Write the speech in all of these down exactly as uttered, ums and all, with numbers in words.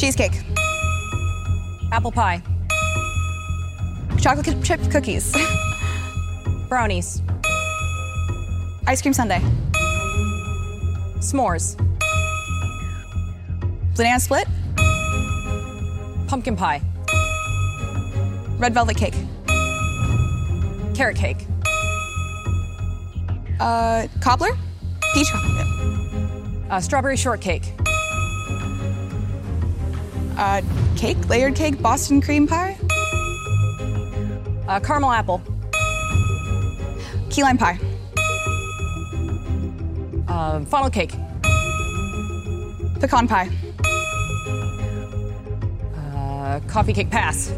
Cheesecake. Apple pie. Chocolate chip cookies. Brownies. Ice cream sundae. S'mores. Banana split. Pumpkin pie. Red velvet cake. Carrot cake. Uh, cobbler? Peach cobbler. Uh, strawberry shortcake. Uh, cake? Layered cake? Boston cream pie? Uh, caramel apple. Key lime pie. Uh, funnel cake. Pecan pie. Uh, coffee cake. Pass.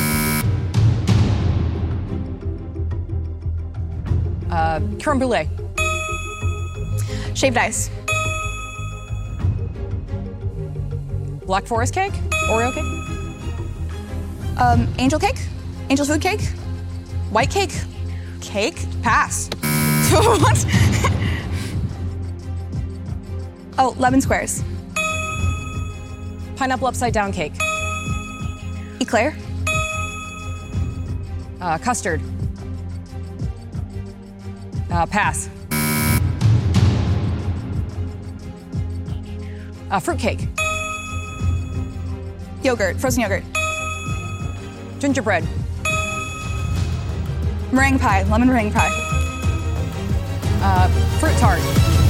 Uh, creme brulee. Shaved ice. Black forest cake. Oreo cake. Um, angel cake? Angel food cake? White cake? Cake? Pass. What? Oh, lemon squares. Pineapple upside down cake. Eclair? Uh, custard. Uh, pass. Uh, fruit cake. Yogurt, frozen yogurt. Gingerbread. Meringue pie, lemon meringue pie. Uh, fruit tart.